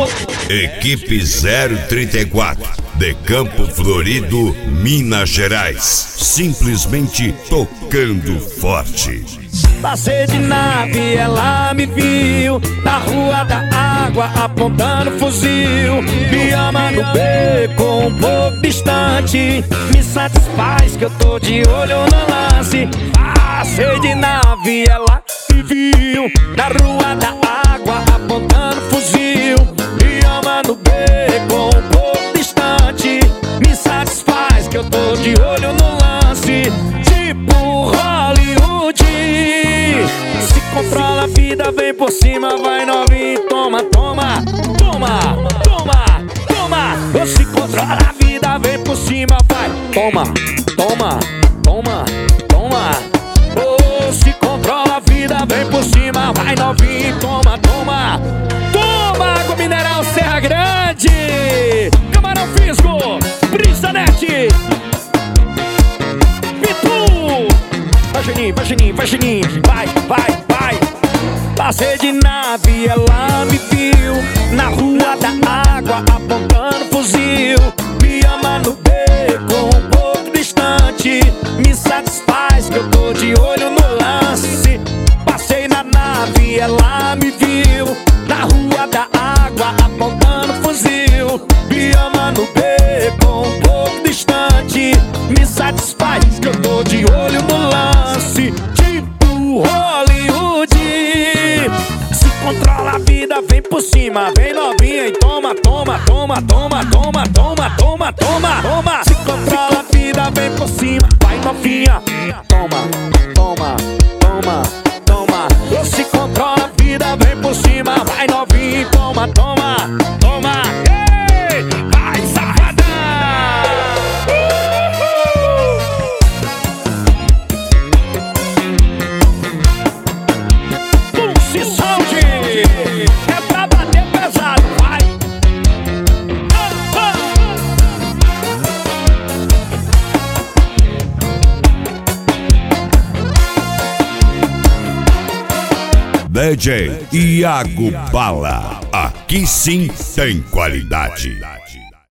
Equipe 034 de Campo Florido, Minas Gerais. Simplesmente tocando forte. Passei de nave, ela me viu na rua da água, apontando fuzil. Me ama no beco, um pouco distante. Me satisfaz que eu tô de olho no lance. Passei de nave, ela me viu na rua da água, apontando fuzil. Me ama no beco, um pouco distante. Me satisfaz que eu tô de olho no lance. Tipo Hollywood. Se controla a vida, vem por cima, vai novinho, toma, toma, toma, toma, toma. Ou se controla a vida, vem por cima, vai, toma, toma, toma, toma. Ou se controla a vida, vem por cima, vai novinho, toma, toma. Toma água mineral Serra Grande, Camarão Fisgo, Brisanete, vai Juninho, vai Juninho, vai Juninho, vai, vai, vai. Passei de nave, ela me viu na rua da água, apontando fuzil. Me ama no beco, um pouco distante. Me satisfaz que eu tô de olho no lance. Passei na nave, ela me viu na rua da água, apontando fuzil. Me ama no beco, um pouco distante. Me satisfaz que eu tô de olho no lance. Tipo Hollywood. Se controla a vida, vem por cima, vem novinha e toma, toma, toma, toma, toma, toma, toma, toma, toma. Se controla a vida, vem por cima, vai novinha, toma, toma, toma, toma. Se controla a vida, vem por cima, vai novinha e toma, toma, toma. Ei, vai safada. Pulse Sound é pra bater pesado, vai. DJ Iago Bala. Aqui sim tem qualidade.